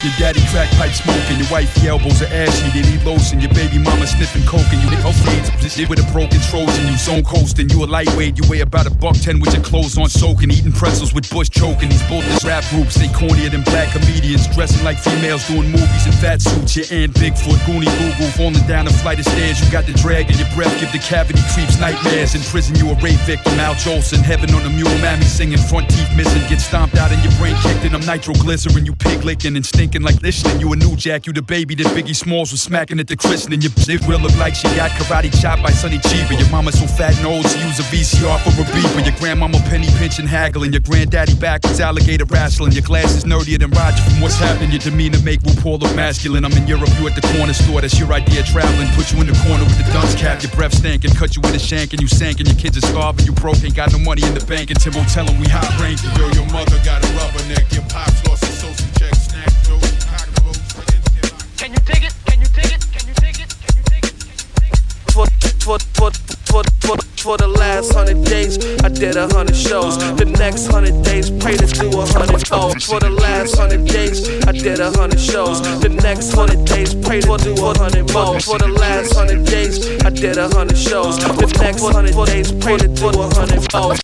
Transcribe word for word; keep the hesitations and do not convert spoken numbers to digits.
Your daddy crack pipe smoking, your wifey elbows are ashy, they need lotion. Your baby mama sniffing coke, and you hit her feeds with a broken Trojan. You zone coasting, you a lightweight, you weigh about a buck ten with your clothes on soaking, eating pretzels with Bush choking. These both rap groups, they cornier than black comedians, dressing like females doing movies in fat suits. Your Aunt Bigfoot, Goonie Goo Goo, falling down a flight of stairs. You got the drag in your breath, give the cavity creeps nightmares. In prison, you a rape victim, Al Jolson, heaven on a mule, mammy singing, front teeth missing, get stomped out and your brain kicked in. I'm nitroglycerin, you pig licking and stinking like Michelin. You a new jack, you the baby that Biggie Smalls was smacking at the christening. Your zip will look like she got karate chopped by Sonny Chiba. Your mama so fat and old, she use a V C R for a beeper. Your grandmama penny pinching, haggling. Your granddaddy backwards, alligator wrestling. Your glasses nerdier than Roger from What's Happening. Your demeanor make RuPaul look masculine. I'm in Europe, you at the corner store, that's your idea of traveling. Put you in the corner with the dunce cap, your breath stankin', cut you with a shank and you sank, and your kids are starving, you broke, ain't got no money in the bank, and Timbo tell him we hot ranking. Girl, your mother got a rubberneck, your pops lost his social check, snack jokes, cockroach. Can you dig it? Can you dig it? Can you dig it? Can you dig it? Can you dig it? For, for, for, for, for, for the last hundred days, I did a hundred shows. The next hundred days, pray to do a hundred more. For the last hundred days, I did a hundred shows. The next hundred days, pray to do a hundred more. For the last hundred days, I did a hundred shows. The next hundred days, pray to do a hundred more.